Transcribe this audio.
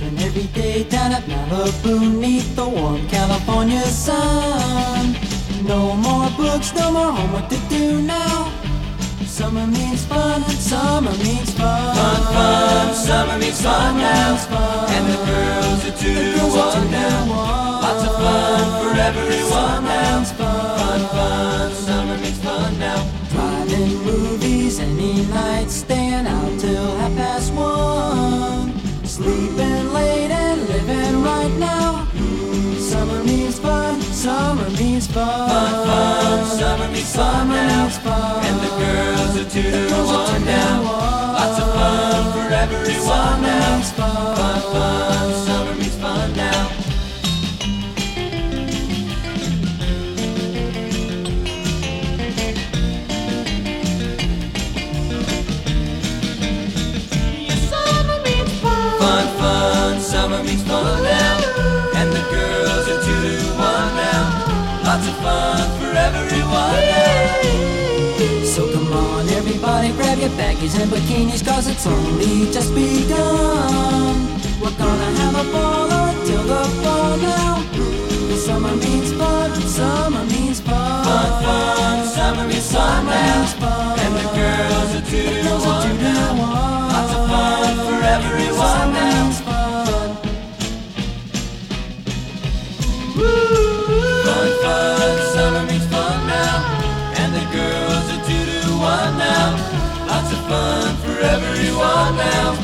An everyday down at Malibu, neath the warm California sun. No more books, no more homework to do now. Summer means fun, summer means fun. Fun, fun, summer means fun now. And the girls are two to one now. Lots of fun for everyone now. Fun, fun, summer means fun now. Driving movies any night, staying out till 1:30. Sleeping late and living right now. Summer means fun, summer means fun. Fun, fun, summer means fun now. And the girls are two to one now. Lots of fun for everyone now. Fun, fun, summer means fun now. Summer means fun now, and the girls are two to one now. Lots of fun for everyone now. So come on everybody, grab your baggies and bikinis, cause it's only just begun. We're gonna have a ball until the fall now. Summer means fun, summer means fun. Fun, fun, summer means fun now, and the girls are two to one now. Lots of fun for everyone now. Fun, fun, summer means fun now, and the girls are two to one now. Lots of fun for everyone now.